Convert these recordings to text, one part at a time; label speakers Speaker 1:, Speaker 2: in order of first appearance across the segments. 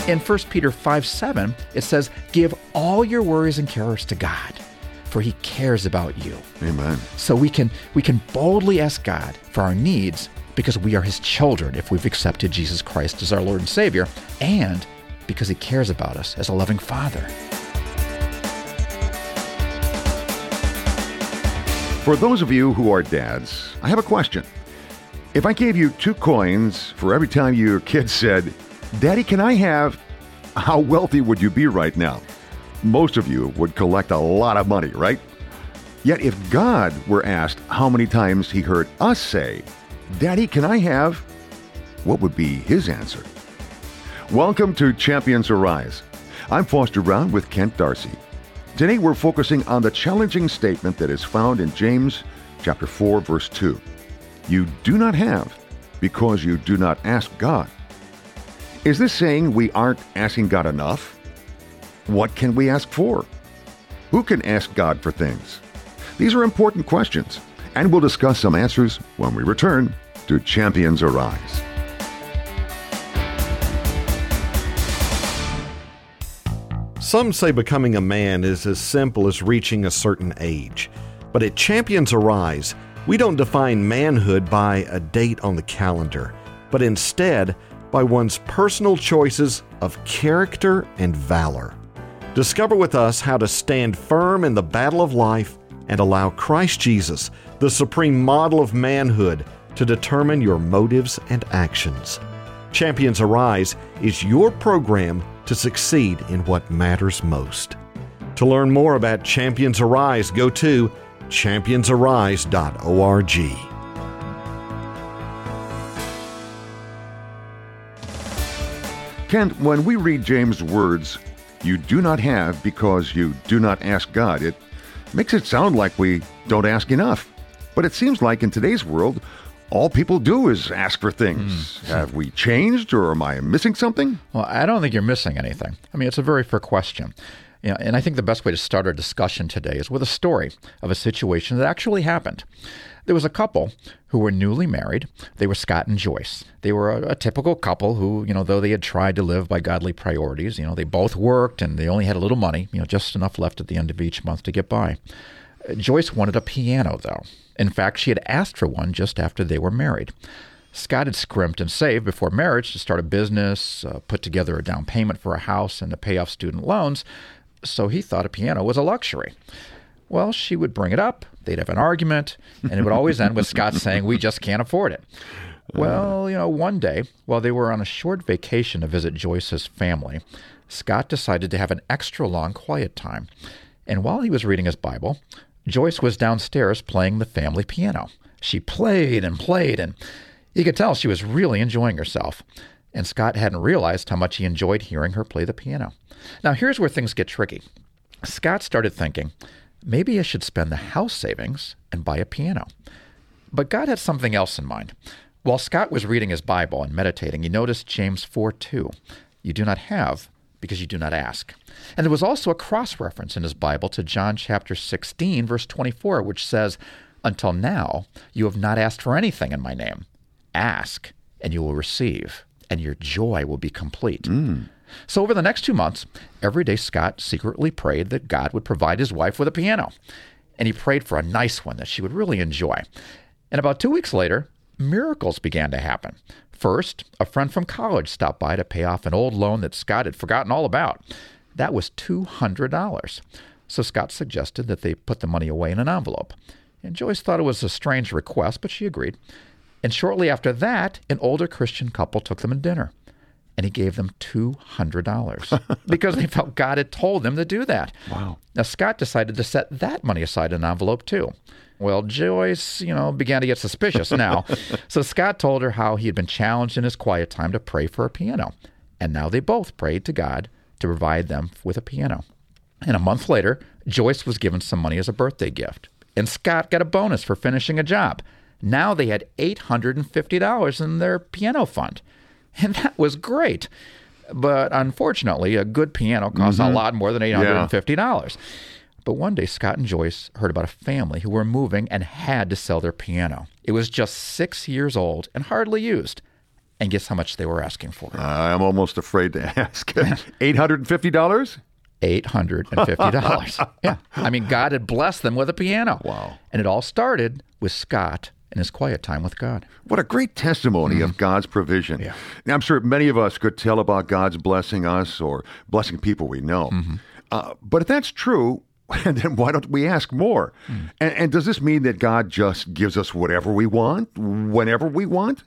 Speaker 1: In 1 Peter 5:7, it says, "Give all your worries and cares to God, for He cares about you."
Speaker 2: Amen.
Speaker 1: So we can boldly ask God for our needs because we are His children if we've accepted Jesus Christ as our Lord and Savior, and because He cares about us as a loving Father.
Speaker 2: For those of you who are dads, I have a question. If I gave you 2 coins for every time your kid said, "Daddy, can I have," how wealthy would you be right now? Most of you would collect a lot of money, right? Yet if God were asked how many times He heard us say, "Daddy, can I have," what would be His answer? Welcome to Champions Arise. I'm Foster Brown with Kent Darcy. Today we're focusing on the challenging statement that is found in James chapter 4, verse 2. You do not have because you do not ask God. Is this saying we aren't asking God enough? What can we ask for? Who can ask God for things? These are important questions, and we'll discuss some answers when we return to Champions Arise.
Speaker 3: Some say becoming a man is as simple as reaching a certain age. But at Champions Arise, we don't define manhood by a date on the calendar, but instead by one's personal choices of character and valor. Discover with us how to stand firm in the battle of life and allow Christ Jesus, the supreme model of manhood, to determine your motives and actions. Champions Arise is your program to succeed in what matters most. To learn more about Champions Arise, go to championsarise.org.
Speaker 2: Kent, when we read James' words, "You do not have because you do not ask God," it makes it sound like we don't ask enough. But it seems like in today's world, all people do is ask for things. Have we changed, or am I missing something?
Speaker 1: Well, I don't think you're missing anything. I mean, it's a very fair question. And I think the best way to start our discussion today is with a story of a situation that actually happened. There was a couple who were newly married. They were Scott and Joyce. They were a typical couple who, though they had tried to live by godly priorities, they both worked and they only had a little money, just enough left at the end of each month to get by. Joyce wanted a piano, though. In fact, she had asked for one just after they were married. Scott had scrimped and saved before marriage to start a business, put together a down payment for a house, and to pay off student loans, so he thought a piano was a luxury. Well, she would bring it up, they'd have an argument, and it would always end with Scott saying, "We just can't afford it." Well, one day, while they were on a short vacation to visit Joyce's family, Scott decided to have an extra long quiet time. And while he was reading his Bible, Joyce was downstairs playing the family piano. She played, and you could tell she was really enjoying herself. And Scott hadn't realized how much he enjoyed hearing her play the piano. Now, here's where things get tricky. Scott started thinking, maybe I should spend the house savings and buy a piano. But God had something else in mind. While Scott was reading his Bible and meditating, he noticed James 4:2. You do not have because you do not ask. And there was also a cross-reference in his Bible to John chapter 16, verse 24, which says, until now, you have not asked for anything in my name. Ask, and you will receive, and your joy will be complete. So over the next 2 months, every day Scott secretly prayed that God would provide his wife with a piano. And he prayed for a nice one that she would really enjoy. And about 2 weeks later, miracles began to happen. First, a friend from college stopped by to pay off an old loan that Scott had forgotten all about. That was $200. So Scott suggested that they put the money away in an envelope. And Joyce thought it was a strange request, but she agreed. And shortly after that, an older Christian couple took them to dinner. And he gave them $200 because they felt God had told them to do that.
Speaker 2: Wow.
Speaker 1: Now, Scott decided to set that money aside in an envelope, too. Well, Joyce, began to get suspicious now. So Scott told her how he had been challenged in his quiet time to pray for a piano. And now they both prayed to God to provide them with a piano. And a month later, Joyce was given some money as a birthday gift. And Scott got a bonus for finishing a job. Now they had $850 in their piano fund. And that was great. But unfortunately, a good piano costs a lot more than $850. But one day, Scott and Joyce heard about a family who were moving and had to sell their piano. It was just 6 years old and hardly used. And guess how much they were asking for?
Speaker 2: I'm almost afraid to ask. $850?
Speaker 1: $850. Yeah. I mean, God had blessed them with a piano.
Speaker 2: Wow.
Speaker 1: And it all started with Scott and his quiet time with God.
Speaker 2: What a great testimony of God's provision.
Speaker 1: Yeah.
Speaker 2: Now, I'm sure many of us could tell about God's blessing us or blessing people we know. But if that's true, then why don't we ask more? And does this mean that God just gives us whatever we want, whenever we want?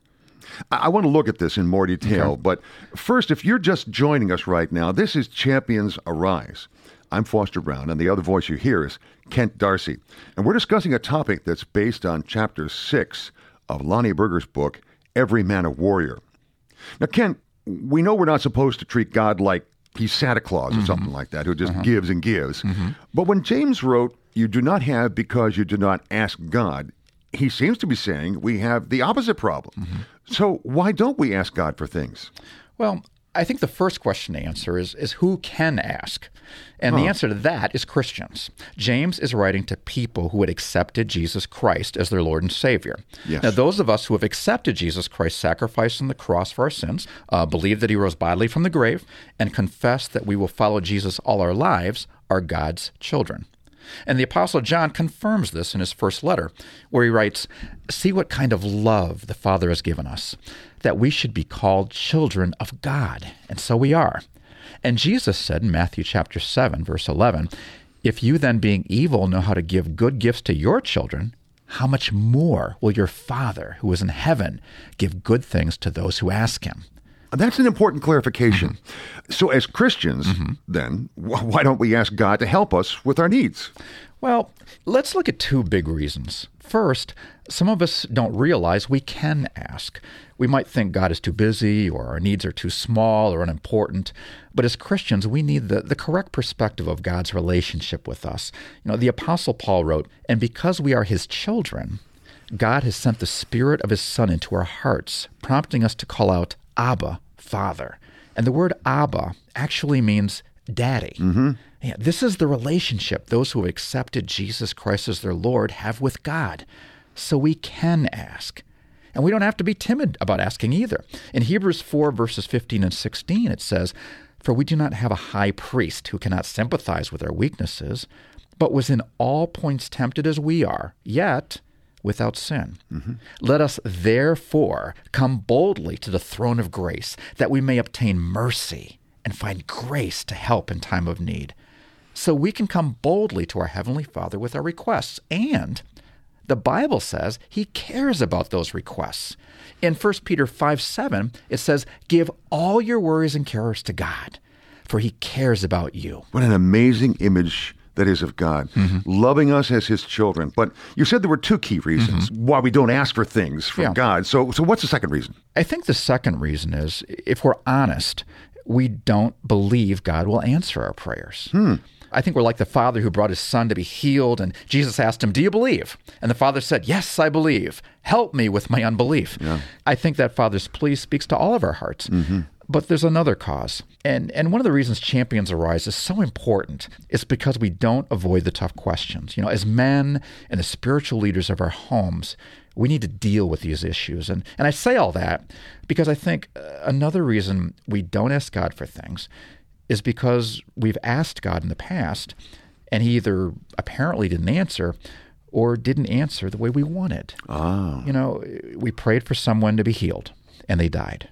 Speaker 2: I want to look at this in more detail, but first, if you're just joining us right now, this is Champions Arise. I'm Foster Brown, and the other voice you hear is Kent Darcy. And we're discussing a topic that's based on Chapter 6 of Lonnie Berger's book, Every Man a Warrior. Now, Kent, we know we're not supposed to treat God like he's Santa Claus or something like that, who just gives and gives. But when James wrote, "You do not have because you do not ask God," he seems to be saying we have the opposite problem. So why don't we ask God for things?
Speaker 1: Well, I think the first question to answer is who can ask? And the answer to that is Christians. James is writing to people who had accepted Jesus Christ as their Lord and Savior.
Speaker 2: Yes.
Speaker 1: Now, those of us who have accepted Jesus Christ's sacrifice on the cross for our sins, believe that he rose bodily from the grave, and confess that we will follow Jesus all our lives, are God's children. And the Apostle John confirms this in his first letter, where he writes, "See what kind of love the Father has given us, that we should be called children of God, and so we are." And Jesus said in Matthew chapter 7, verse 11, "If you then, being evil, know how to give good gifts to your children, how much more will your Father who is in heaven give good things to those who ask him?"
Speaker 2: That's an important clarification. So as Christians, then, why don't we ask God to help us with our needs?
Speaker 1: Well, let's look at two big reasons. First, some of us don't realize we can ask. We might think God is too busy, or our needs are too small or unimportant. But as Christians, we need the correct perspective of God's relationship with us. You know, the Apostle Paul wrote, "And because we are his children, God has sent the Spirit of his Son into our hearts, prompting us to call out, 'Abba, Father.'" And the word Abba actually means daddy. Yeah, this is the relationship those who have accepted Jesus Christ as their Lord have with God. So we can ask. And we don't have to be timid about asking either. In Hebrews 4, verses 15 and 16, it says, "For we do not have a high priest who cannot sympathize with our weaknesses, but was in all points tempted as we are, yet without sin. Let us therefore come boldly to the throne of grace, that we may obtain mercy and find grace to help in time of need." So we can come boldly to our Heavenly Father with our requests. And the Bible says he cares about those requests. In 1 Peter 5:7, it says, "Give all your worries and cares to God, for he cares about you."
Speaker 2: What an amazing image that is of God, loving us as his children. But you said there were two key reasons why we don't ask for things from God. So what's the second reason?
Speaker 1: I think the second reason is, if we're honest, we don't believe God will answer our prayers. I think we're like the father who brought his son to be healed, and Jesus asked him, "Do you believe?" And the father said, "Yes, I believe. Help me with my unbelief." I think that father's plea speaks to all of our hearts. But there's another cause. And one of the reasons Champions Arise is so important is because we don't avoid the tough questions. You know, as men and the spiritual leaders of our homes, we need to deal with these issues. And I say all that because I think another reason we don't ask God for things is because we've asked God in the past, and he either apparently didn't answer or didn't answer the way we wanted. You know, we prayed for someone to be healed, and they died.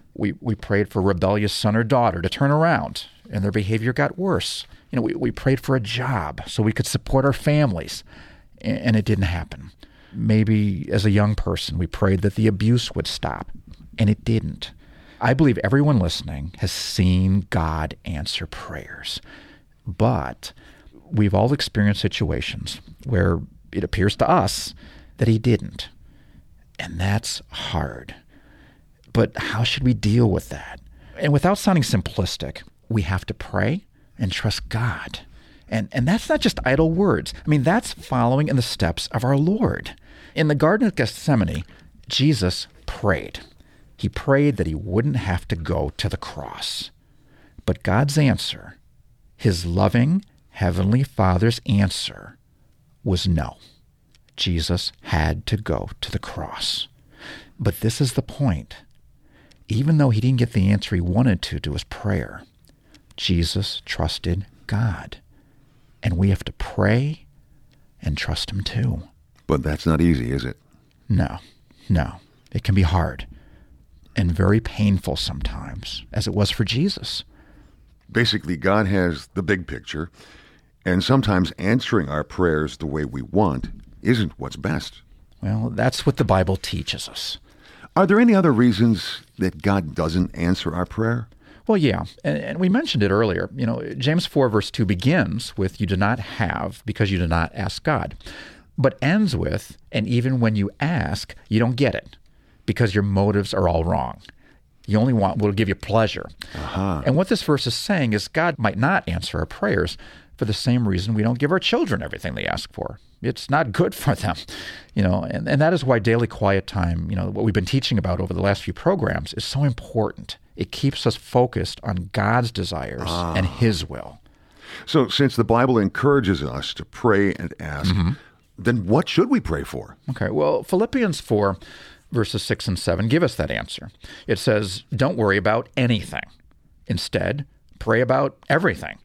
Speaker 1: We prayed for a rebellious son or daughter to turn around, and their behavior got worse. You know, we prayed for a job so we could support our families, and it didn't happen. Maybe as a young person, we prayed that the abuse would stop, and it didn't. I believe everyone listening has seen God answer prayers, but we've all experienced situations where it appears to us that he didn't, and that's hard. But how should we deal with that? And without sounding simplistic, we have to pray and trust God. And that's not just idle words. I mean, that's following in the steps of our Lord. In the Garden of Gethsemane, Jesus prayed. He prayed that he wouldn't have to go to the cross. But God's answer, his loving Heavenly Father's answer, was no. Jesus had to go to the cross. But this is the point. even though he didn't get the answer he wanted to his prayer, Jesus trusted God. And we have to pray and trust him too.
Speaker 2: But that's not easy, is it?
Speaker 1: No. It can be hard and very painful sometimes, as it was for Jesus.
Speaker 2: Basically, God has the big picture, and sometimes answering our prayers the way we want isn't what's best.
Speaker 1: Well, that's what the Bible teaches us.
Speaker 2: Are there any other reasons that God doesn't answer our prayer?
Speaker 1: Well, yeah, and we mentioned it earlier. James 4, verse 2 begins with, "You do not have because you do not ask God," but ends with, "And even when you ask, you don't get it because your motives are all wrong. You only want what will give you pleasure." And what this verse is saying is God might not answer our prayers for the same reason we don't give our children everything they ask for. It's not good for them, and that is why daily quiet time, what we've been teaching about over the last few programs, is so important. It keeps us focused on God's desires and his will.
Speaker 2: So since the Bible encourages us to pray and ask, then what should we pray for?
Speaker 1: Okay, well, Philippians 4, verses 6 and 7 give us that answer. It says, "Don't worry about anything. Instead, pray about everything."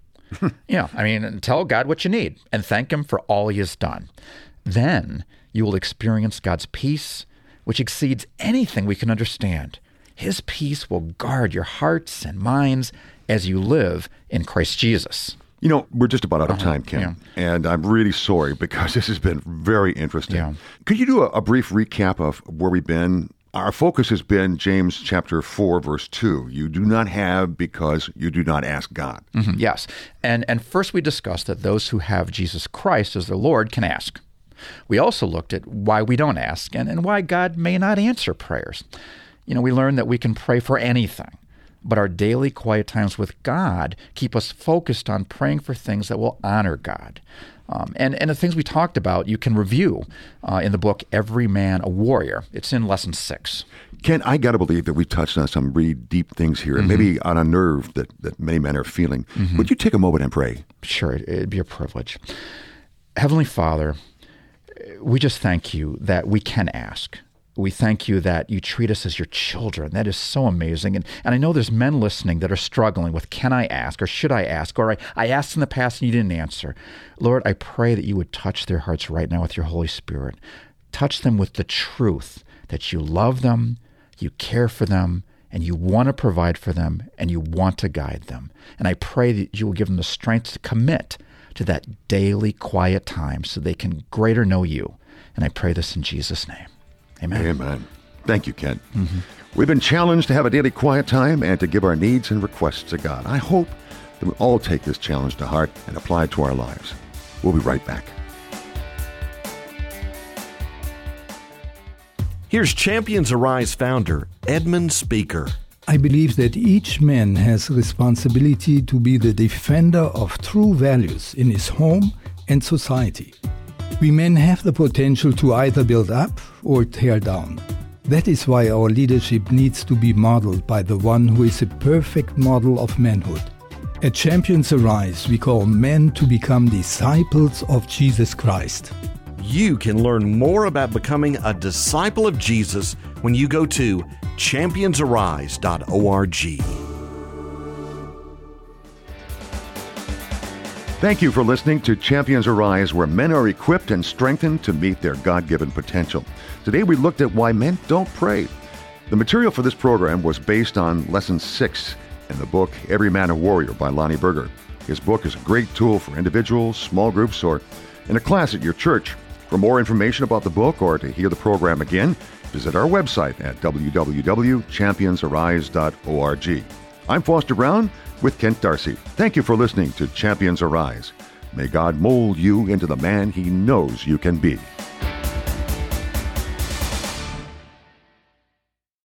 Speaker 1: Tell God what you need and thank him for all he has done. Then you will experience God's peace, which exceeds anything we can understand. His peace will guard your hearts and minds as you live in Christ Jesus.
Speaker 2: We're just about out of time, Ken, and I'm really sorry because this has been very interesting.
Speaker 1: Yeah.
Speaker 2: Could you do a brief recap of where we've been? Our focus has been James chapter 4, verse 2. You do not have because you do not ask God.
Speaker 1: Yes. And first we discussed that those who have Jesus Christ as their Lord can ask. We also looked at why we don't ask and why God may not answer prayers. We learned that we can pray for anything, but our daily quiet times with God keep us focused on praying for things that will honor God. And the things we talked about, you can review in the book, Every Man a Warrior. It's in lesson 6.
Speaker 2: Ken, I got to believe that we touched on some really deep things here, and maybe on a nerve that many men are feeling. Would you take a moment and pray?
Speaker 1: Sure, it'd be a privilege. Heavenly Father, we just thank you that we can ask. We thank you that you treat us as your children. That is so amazing. And I know there's men listening that are struggling with, can I ask, or should I ask, or I asked in the past and you didn't answer. Lord, I pray that you would touch their hearts right now with your Holy Spirit. Touch them with the truth that you love them, you care for them, and you want to provide for them, and you want to guide them. And I pray that you will give them the strength to commit to that daily quiet time so they can greater know you. And I pray this in Jesus' name. Amen.
Speaker 2: Amen. Thank you, Ken. We've been challenged to have a daily quiet time and to give our needs and requests to God. I hope that we all take this challenge to heart and apply it to our lives. We'll be right back.
Speaker 3: Here's Champions Arise founder, Edmund Speaker.
Speaker 4: I believe that each man has a responsibility to be the defender of true values in his home and society. We men have the potential to either build up or tear down. That is why our leadership needs to be modeled by the one who is a perfect model of manhood. At Champions Arise, we call men to become disciples of Jesus Christ.
Speaker 3: You can learn more about becoming a disciple of Jesus when you go to championsarise.org.
Speaker 2: Thank you for listening to Champions Arise, where men are equipped and strengthened to meet their God-given potential. Today we looked at why men don't pray. The material for this program was based on Lesson 6 in the book Every Man a Warrior by Lonnie Berger. His book is a great tool for individuals, small groups, or in a class at your church. For more information about the book or to hear the program again, visit our website at www.championsarise.org. I'm Foster Brown with Kent Darcy. Thank you for listening to Champions Arise. May God mold you into the man He knows you can be.